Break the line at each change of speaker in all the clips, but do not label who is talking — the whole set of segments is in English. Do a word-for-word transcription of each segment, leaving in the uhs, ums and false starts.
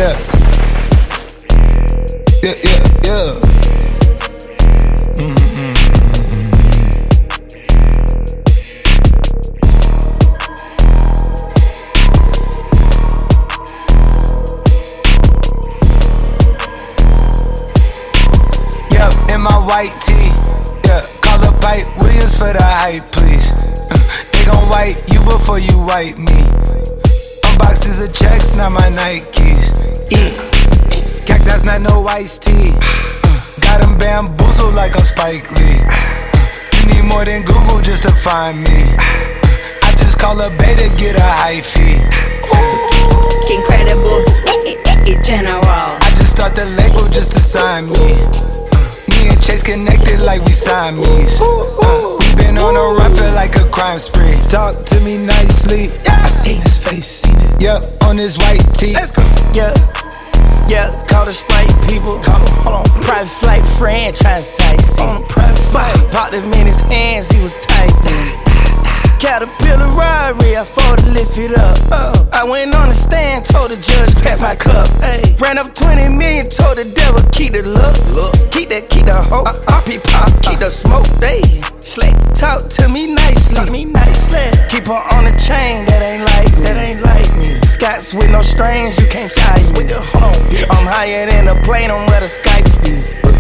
Yeah. Yeah, yeah, yeah. Mm-hmm. Yeah, in my white tee. Yeah, call up Pipe Williams for the hype, please. Uh, they gon' wipe you before you wipe me. Boxes of checks, not my Nikes. Yeah. Cactus, not no iced tea. Uh, got them bamboozled like I'm Spike Lee. Uh, you need more than Google just to find me. Uh, I just call a bay to get a high fee.
Incredible, general.
I just start the label just to sign me. Uh, me and Chase connected like we Siamese. Uh, we been on a run, feel like a crime spree. Talk to me nicely. I seen his face, seen it. Yeah, on his white tee. Let's go.
Yeah, yeah, call the Sprite people. Call him, hold on. Private flight friend trying to sightsee. On a private flight. Popped him in his hands, he was typing. Caterpillar robbery, I fought to lift it up. Uh, I went on the stand, told the judge, pass my cup. Ay. Ran up twenty million, told the devil, keep the look. look. Keep that, keep the hope. Uh, R P pop, keep the smoke. They slick. Talk to me nicely. Talk to me nicely. Keep her on the chain, that ain't like me. That ain't like me. Scots with no strings, you can't tie me. I'm higher than a plane on where the Skypes be.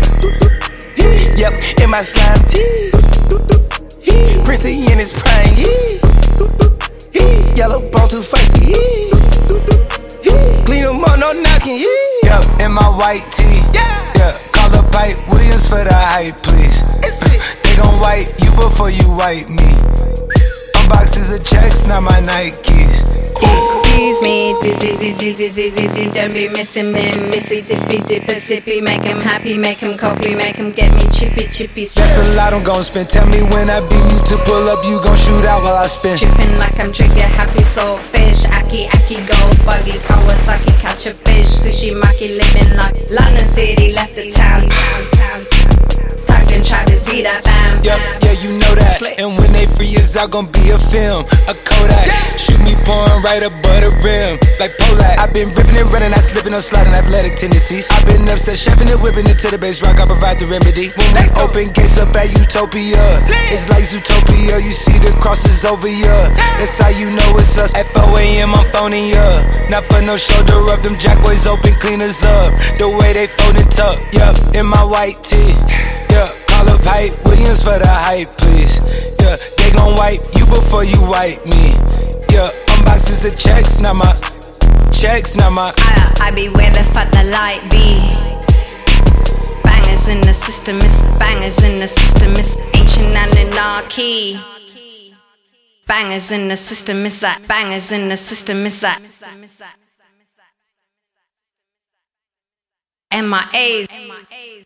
Yep, in my slime tee. Princey in his prime, yeah. Yellow bone too feisty, yeah. Clean them up, no knocking, yeah.
Yeah, in my white tee.
Yeah,
yeah. Call up Pipe Williams for the hype, please. Uh, they gon' wipe you before you wipe me. Boxes of checks, not my Nikes.
Excuse me, dizzy, dizzy, dizzy, dizzy, don't be missing me. Missy, dippy, dipper, sippy, make him happy, make him copy, make him get me chippy, chippy.
That's a lot I'm gon' spend. Tell me when I beam you to pull up, you gon' shoot out while I spin.
Trippin' like I'm trigger happy, soul fish. Aki, aki, go buggy, Kawasaki, catch a fish. Sushi, maki, living like London City, left the town, town, town. Talking Travis, be that fam.
Yep, yeah, you know that. And when they free us out, gon' be a film, a Kodak. Shoot me pouring right above the rim, like Polak. I've been ripping and running, I slipping on sliding, athletic tendencies. I've been upset, chefing and whipping it to the base rock. I provide the remedy. When we open gates up at Utopia, it's like Zootopia. You see the crosses over ya. That's how you know it's us. At four A M I'm phoning ya. Not for no shoulder up, them jack boys open cleaners up. The way they fold it up, yup, in my white tee. Yeah, call up Pipe Williams for the hype, please. Yeah, they gon' wipe you before you wipe me. Yeah, unboxes of checks, not my checks, not my.
I, I be where the fuck the light be. Bangers in the system, it's bangers in the system, it's ancient anarchy. Bangers in the system, it's that bangers in the system, it's that M I As.